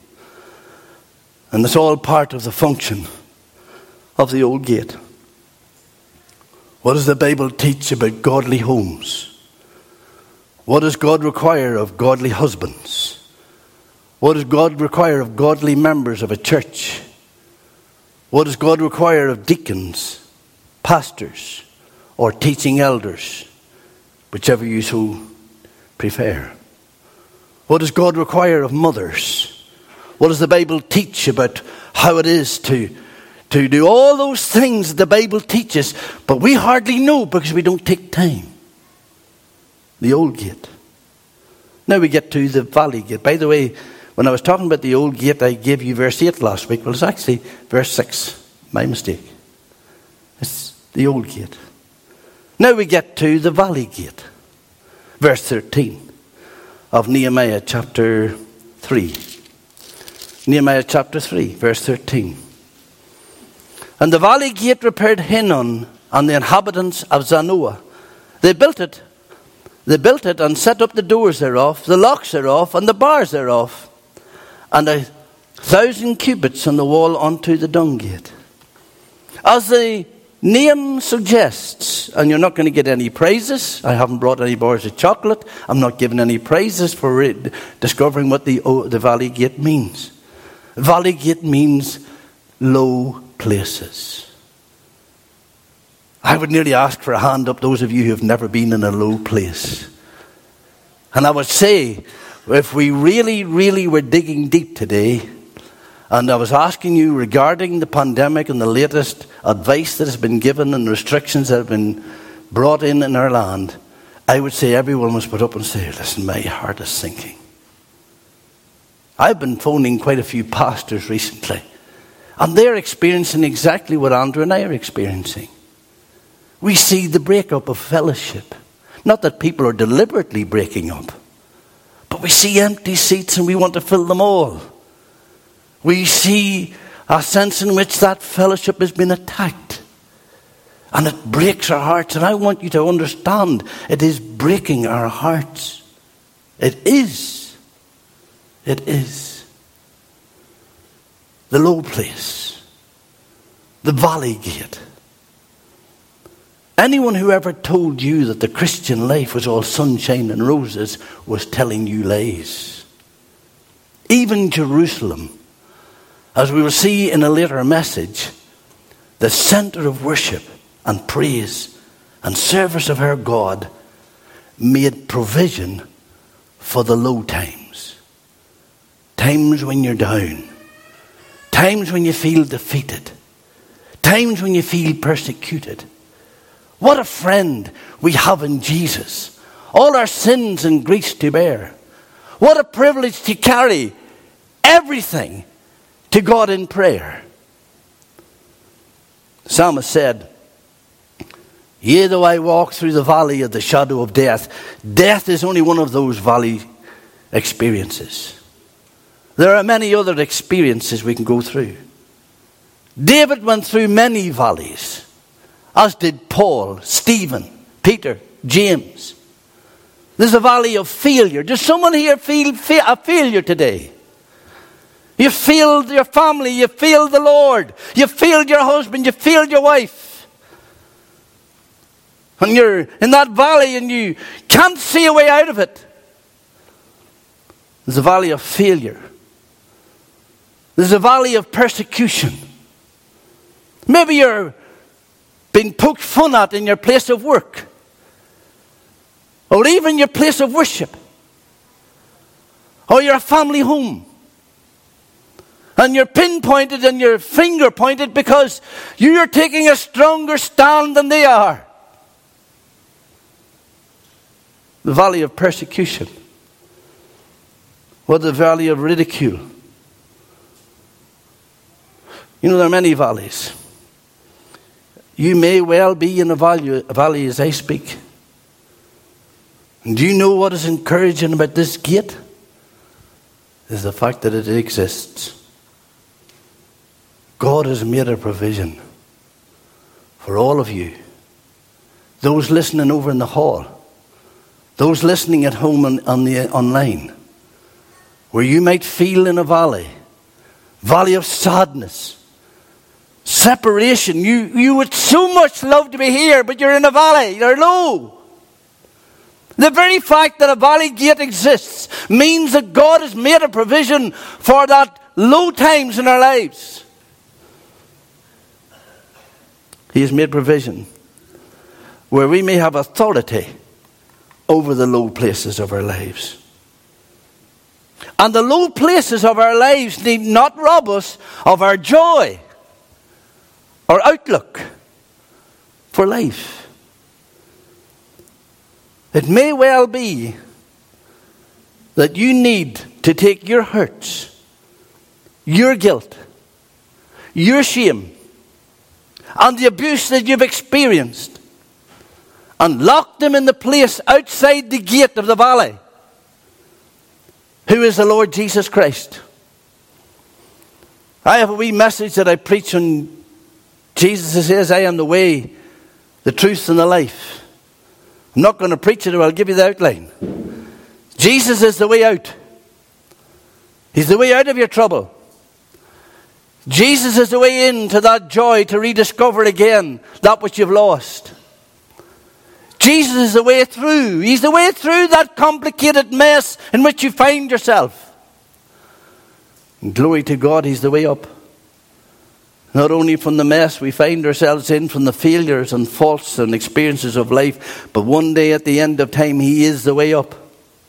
Speaker 2: And it's all part of the function of the old gate. What does the Bible teach about godly homes? What does God require of godly husbands? What does God require of godly members of a church? What does God require of deacons, pastors, or teaching elders, whichever you so prefer? What does God require of mothers? What does the Bible teach about how it is to do all those things the Bible teaches, but we hardly know because we don't take time? The old gate. Now we get to the valley gate. By the way, when I was talking about the old gate, I gave you verse 8 last week. Well, it's actually verse 6. My mistake. It's the old gate. Now we get to the valley gate. Verse 13 of Nehemiah chapter 3. Nehemiah chapter 3, verse 13. And the valley gate repaired Hanun and the inhabitants of Zanoah. They built it and set up the doors thereof, the locks thereof, and the bars thereof, and 1,000 cubits on the wall unto the dung gate. As the name suggests, and you're not going to get any praises. I haven't brought any bars of chocolate. I'm not giving any praises for discovering what the valley gate means. Valley gate means low places. I would nearly ask for a hand up, those of you who have never been in a low place. And I would say, if we really, really were digging deep today, and I was asking you regarding the pandemic and the latest advice that has been given and restrictions that have been brought in our land, I would say everyone must put up and say, listen, my heart is sinking. I've been phoning quite a few pastors recently, and they're experiencing exactly what Andrew and I are experiencing. We see the breakup of fellowship. Not that people are deliberately breaking up, but we see empty seats and we want to fill them all. We see a sense in which that fellowship has been attacked. And it breaks our hearts. And I want you to understand, it is breaking our hearts. It is. It is. The low place. The valley gate. Anyone who ever told you that the Christian life was all sunshine and roses was telling you lies. Even Jerusalem, as we will see in a later message, the center of worship and praise and service of our God, made provision for the low times. Times when you're down. Times when you feel defeated. Times when you feel persecuted. What a friend we have in Jesus. All our sins and griefs to bear. What a privilege to carry everything to God in prayer. The psalmist said, yea, though I walk through the valley of the shadow of death, death is only one of those valley experiences. There are many other experiences we can go through. David went through many valleys, as did Paul, Stephen, Peter, James. There's a valley of failure. Does someone here feel a failure today? You failed your family, you failed the Lord, you failed your husband, you failed your wife. And you're in that valley and you can't see a way out of it. There's a valley of failure. There's a valley of persecution. Maybe you're being poked fun at in your place of work. Or even your place of worship. Or your family home. And you're pinpointed and your finger pointed because you are taking a stronger stand than they are. The valley of persecution. Or the valley of ridicule. You know, there are many valleys. You may well be in a valley as I speak. And do you know what is encouraging about this gate? Is the fact that it exists. God has made a provision for all of you. Those listening over in the hall. Those listening at home online. Where you might feel in a valley. Valley of sadness. separation. You would so much love to be here, but you're in a valley. You're low. The very fact that a valley gate exists means that God has made a provision for that low times in our lives. He has made provision where we may have authority over the low places of our lives. And the low places of our lives need not rob us of our joy or outlook for life. It may well be that you need to take your hurts, your guilt, your shame, and the abuse that you've experienced, and lock them in the place outside the gate of the valley, who is the Lord Jesus Christ. I have a wee message that I preach on Jesus says, I am the way, the truth, and the life. I'm not going to preach it, or I'll give you the outline. Jesus is the way out. He's the way out of your trouble. Jesus is the way into that joy to rediscover again that which you've lost. Jesus is the way through. He's the way through that complicated mess in which you find yourself. And glory to God, He's the way up. Not only from the mess we find ourselves in, from the failures and faults and experiences of life, but one day at the end of time, He is the way up.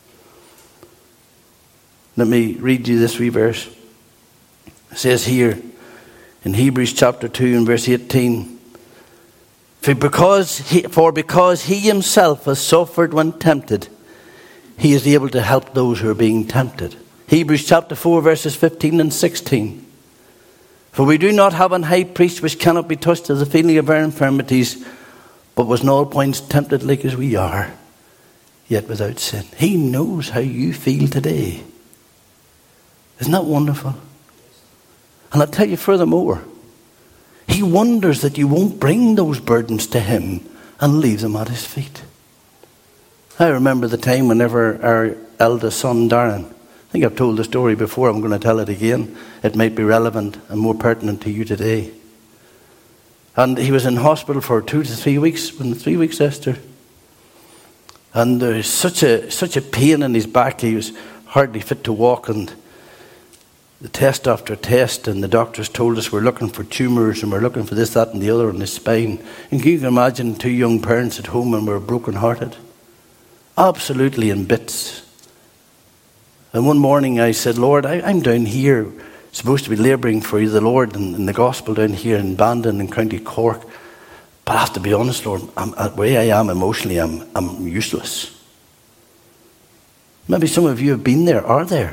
Speaker 2: Let me read you this wee verse. It says here in Hebrews chapter 2 and verse 18, For because he himself has suffered when tempted, he is able to help those who are being tempted. Hebrews chapter 4 verses 15 and 16. For we do not have an high priest which cannot be touched to the feeling of our infirmities, but was in all points tempted like as we are, yet without sin. He knows how you feel today. Isn't that wonderful? And I'll tell you furthermore, He wonders that you won't bring those burdens to Him and leave them at His feet. I remember the time whenever our eldest son, Darren, I think I've told the story before, I'm going to tell it again. It might be relevant and more pertinent to you today. And he was in hospital for 2 to 3 weeks, 3 weeks, Esther. And there was such a pain in his back, he was hardly fit to walk, and the test after test, and the doctors told us we're looking for tumours and we're looking for this, that and the other in his spine. And can you imagine 2 young parents at home and we're broken hearted? Absolutely in bits. And one morning I said, Lord, I'm down here, supposed to be labouring for you, the Lord, and the gospel down here in Bandon in County Cork. But I have to be honest, Lord, the way I am emotionally, I'm useless. Maybe some of you have been there, are there?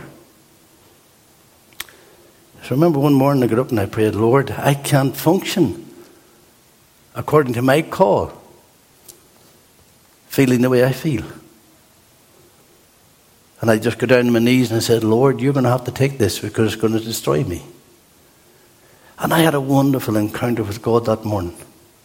Speaker 2: So I remember one morning I got up and I prayed, Lord, I can't function according to my call, feeling the way I feel. And I just got down on my knees and I said, Lord, you're going to have to take this because it's going to destroy me. And I had a wonderful encounter with God that morning.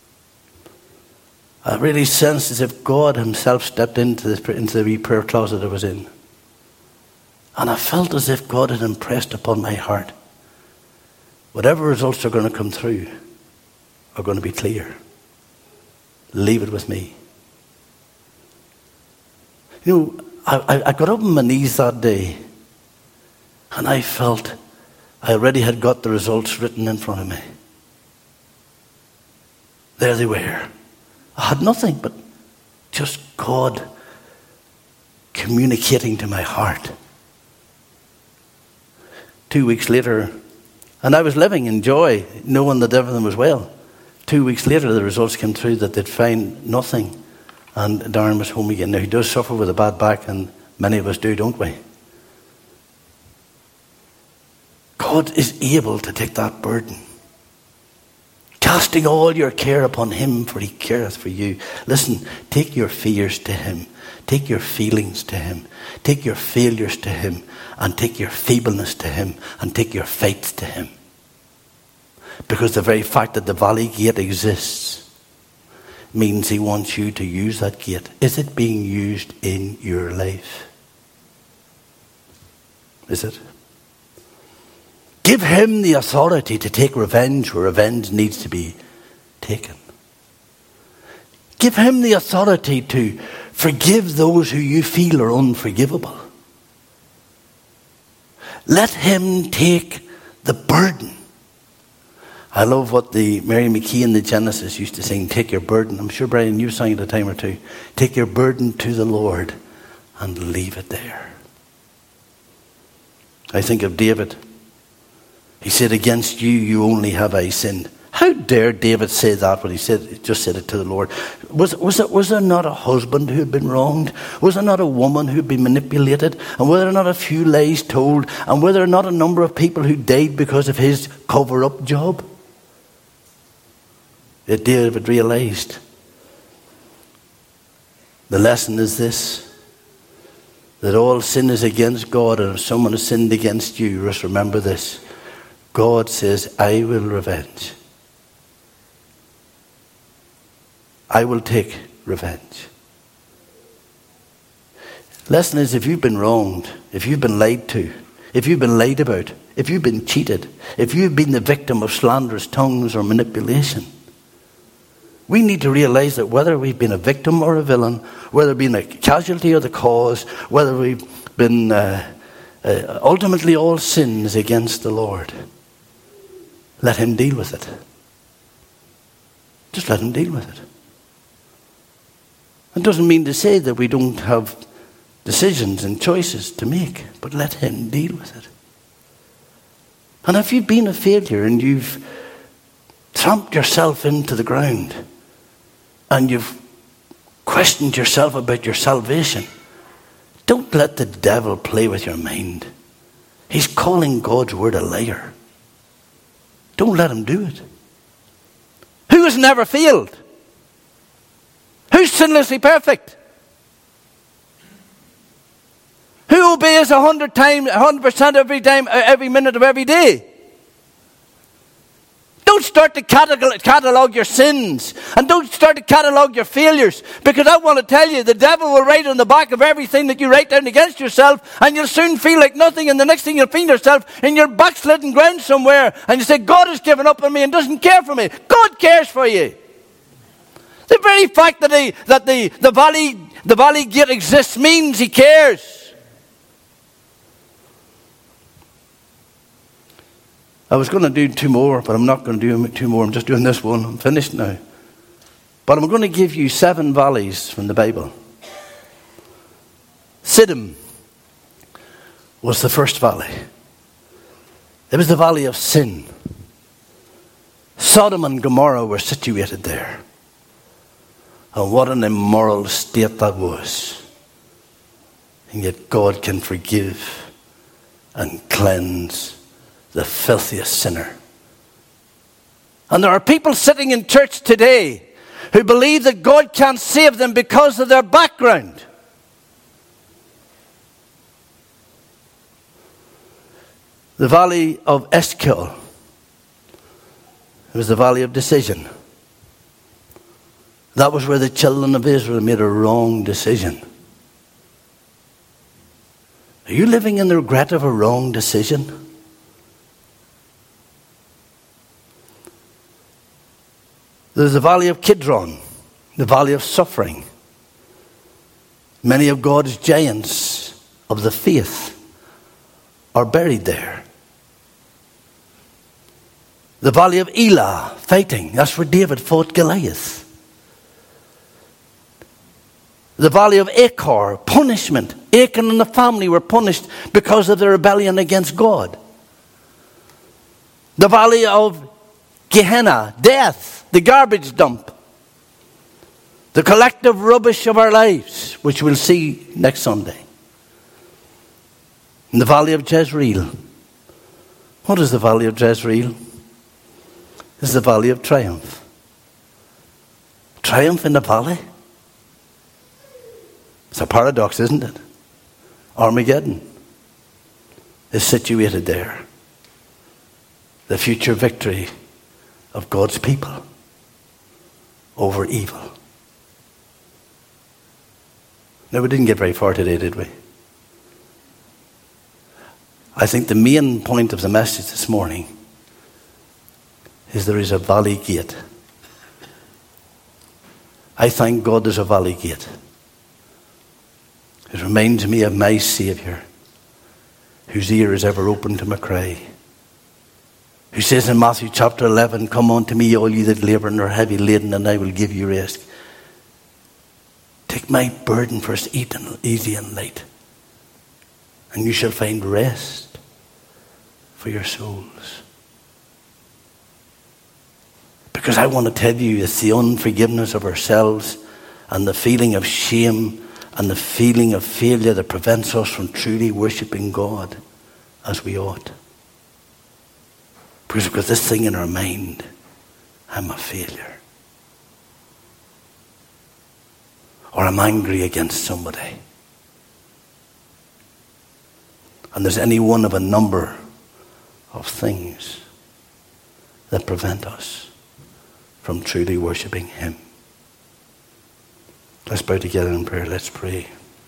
Speaker 2: I really sensed as if God Himself stepped into the wee prayer closet I was in. And I felt as if God had impressed upon my heart, whatever results are going to come through are going to be clear. Leave it with me. You know, I got up on my knees that day and I felt I already had got the results written in front of me. There they were. I had nothing but just God communicating to my heart. 2 weeks later, and I was living in joy, knowing that everything was well. 2 weeks later, the results came through that they'd find nothing. And Darren was home again. Now, he does suffer with a bad back, and many of us do, don't we? God is able to take that burden. Casting all your care upon Him, for He careth for you. Listen, take your fears to Him. Take your feelings to Him. Take your failures to Him. And take your feebleness to Him. And take your faith to Him. Because the very fact that the valley gate exists means He wants you to use that gate. Is it being used in your life? Is it? Give him the authority to take revenge where revenge needs to be taken. Give him the authority to forgive those who you feel are unforgivable. Let him take the burden. I love what the Mary McKee in the Genesis used to sing, take your burden. I'm sure, Brian, you've sung it a time or two. Take your burden to the Lord and leave it there. I think of David. He said, against you only have I sinned. How dare David say that when he just said it to the Lord? Was there not a husband who had been wronged? Was there not a woman who had been manipulated? And were there not a few lies told? And were there not a number of people who died because of his cover-up job? Yet David realized the lesson is this, that all sin is against God, and if someone has sinned against you, just remember this. God says, I will revenge. I will take revenge. Lesson is, if you've been wronged, if you've been lied to, if you've been lied about, if you've been cheated, if you've been the victim of slanderous tongues or manipulation, we need to realize that whether we've been a victim or a villain, whether we've been a casualty or the cause, whether we've been ultimately all sins against the Lord, let him deal with it. Just let him deal with it. It doesn't mean to say that we don't have decisions and choices to make, but let him deal with it. And if you've been a failure and you've tramped yourself into the ground and you've questioned yourself about your salvation, don't let the devil play with your mind. He's calling God's word a liar. Don't let him do it. Who has never failed? Who's sinlessly perfect? Who obeys 100% every time, every minute of every day? Don't start to catalogue your sins, and don't start to catalogue your failures, because I want to tell you, the devil will write on the back of everything that you write down against yourself, and you'll soon feel like nothing, and the next thing you'll find yourself in your backslidden ground somewhere, and you say, God has given up on me and doesn't care for me. God cares for you. The very fact that the valley gate exists means he cares. I was going to do two more, but I'm not going to do two more. I'm just doing this one. I'm finished now. But I'm going to give you 7 valleys from the Bible. Siddim was the first valley. It was the valley of sin. Sodom and Gomorrah were situated there. And what an immoral state that was. And yet God can forgive and cleanse the filthiest sinner. And there are people sitting in church today who believe that God can't save them because of their background. The valley of Eshcol was the valley of decision. That was where the children of Israel made a wrong decision. Are you living in the regret of a wrong decision? There's the valley of Kidron, the valley of suffering. Many of God's giants of the faith are buried there. The valley of Elah, fighting. That's where David fought Goliath. The valley of Achor, punishment. Achan and the family were punished because of their rebellion against God. The valley of Gehenna, death. The garbage dump. The collective rubbish of our lives, which we'll see next Sunday. In the valley of Jezreel. What is the valley of Jezreel? It's the valley of triumph. Triumph in the valley? It's a paradox, isn't it? Armageddon is situated there. The future victory of God's people over evil. Now, we didn't get very far today, did we? I think the main point of the message this morning is there is a valley gate. I thank God there's a valley gate. It reminds me of my Saviour, whose ear is ever open to my cry, who says in Matthew chapter 11, "Come unto me, all ye that labour and are heavy laden, and I will give you rest. Take my burden first, easy and light, and you shall find rest for your souls." Because I want to tell you, it's the unforgiveness of ourselves and the feeling of shame and the feeling of failure that prevents us from truly worshipping God as we ought. Because we've got this thing in our mind, I'm a failure. Or I'm angry against somebody. And there's any one of a number of things that prevent us from truly worshipping Him. Let's bow together in prayer. Let's pray.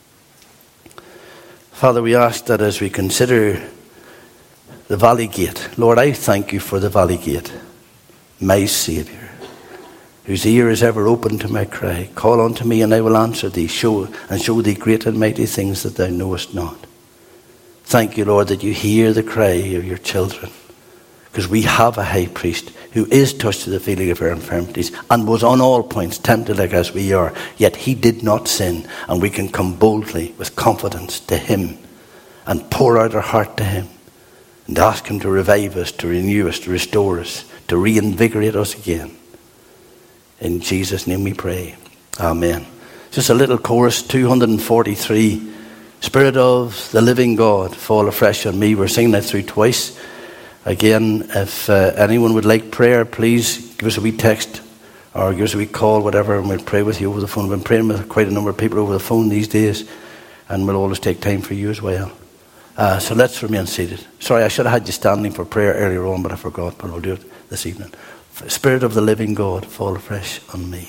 Speaker 2: Father, we ask that as we consider the valley gate, Lord, I thank you for the valley gate, my Saviour, whose ear is ever open to my cry. Call unto me, and I will answer thee, show thee great and mighty things that thou knowest not. Thank you, Lord, that you hear the cry of your children, because we have a high priest who is touched to the feeling of our infirmities and was on all points tempted like as we are, yet he did not sin, and we can come boldly with confidence to him and pour out our heart to him and ask him to revive us, to renew us, to restore us, to reinvigorate us again. In Jesus' name we pray. Amen. Just a little chorus, 243. Spirit of the living God, fall afresh on me. We're singing that through twice. Again, if anyone would like prayer, please give us a wee text or give us a wee call, whatever, and we'll pray with you over the phone. We've been praying with quite a number of people over the phone these days, and we'll always take time for you as well. So let's remain seated. Sorry, I should have had you standing for prayer earlier on, but I forgot, but I'll do it this evening. Spirit of the living God, fall afresh on me.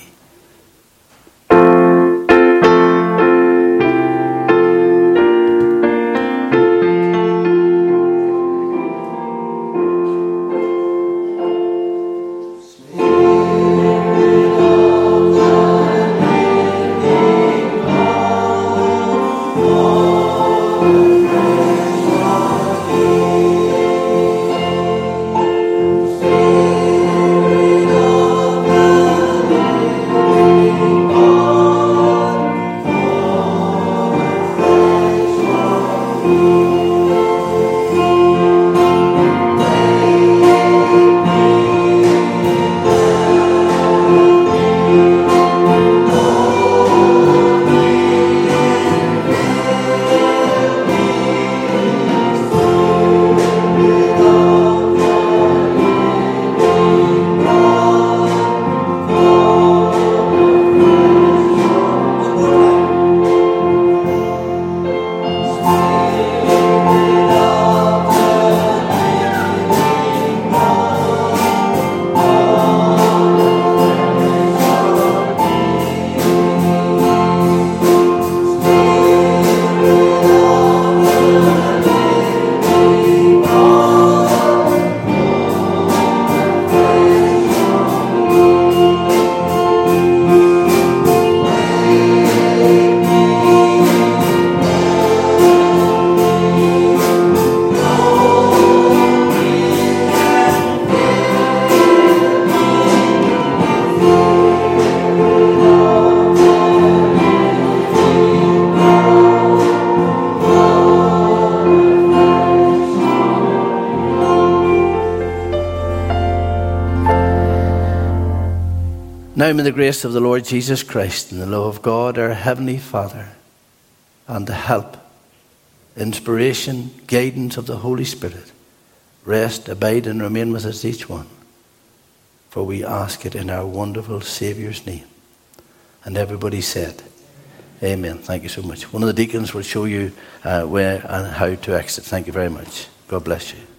Speaker 2: Now may the grace of the Lord Jesus Christ and the love of God, our Heavenly Father, and the help, inspiration, guidance of the Holy Spirit rest, abide, and remain with us each one. For we ask it in our wonderful Saviour's name. And everybody said, Amen. Thank you so much. One of the deacons will show you where and how to exit. Thank you very much. God bless you.